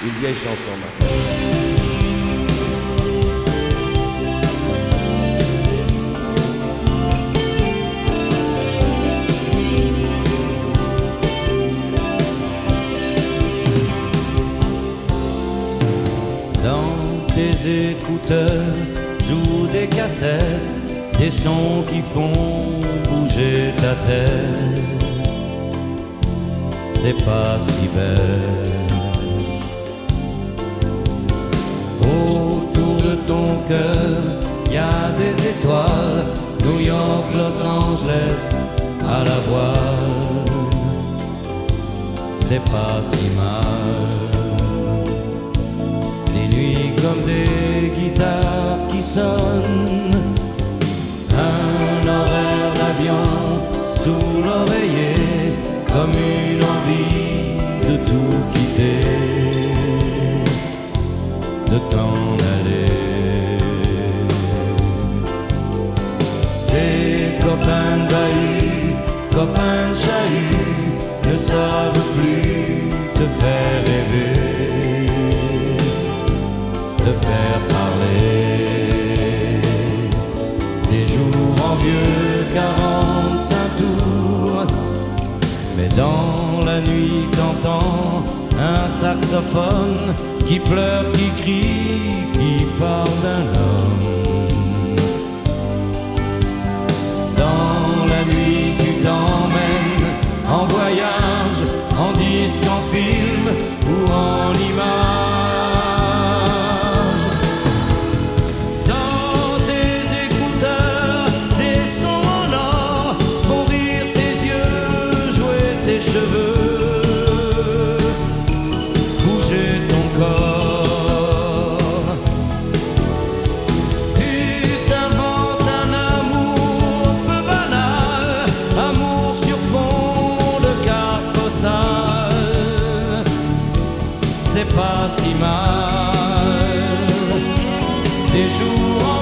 Une vieille chanson maintenant. Dans tes écouteurs jouent des cassettes, des sons qui font bouger ta tête. C'est pas si belle. Autour de ton cœur, y a des étoiles, New York, Los Angeles, à la voile. C'est pas si mal. Des nuits comme des guitares qui sonnent, un horaire d'avion sous l'oreiller, comme une envie de tout quitter, de t'en aller. Tes copains de bahut, copains de chahut, ne savent plus te faire rêver, te faire parler. Des jours en vieux 45 tours, mais dans la nuit t'entends un saxophone qui pleure, qui crie, qui parle d'un homme. Dans la nuit tu t'emmènes en voyage, en disque, en film ou en image. Dans tes écouteurs, des sons en or font rire tes yeux, jouer tes cheveux, bouger ton corps. Tu t'inventes un amour peu banal, amour sur fond de carte postale. C'est pas si mal. Des jours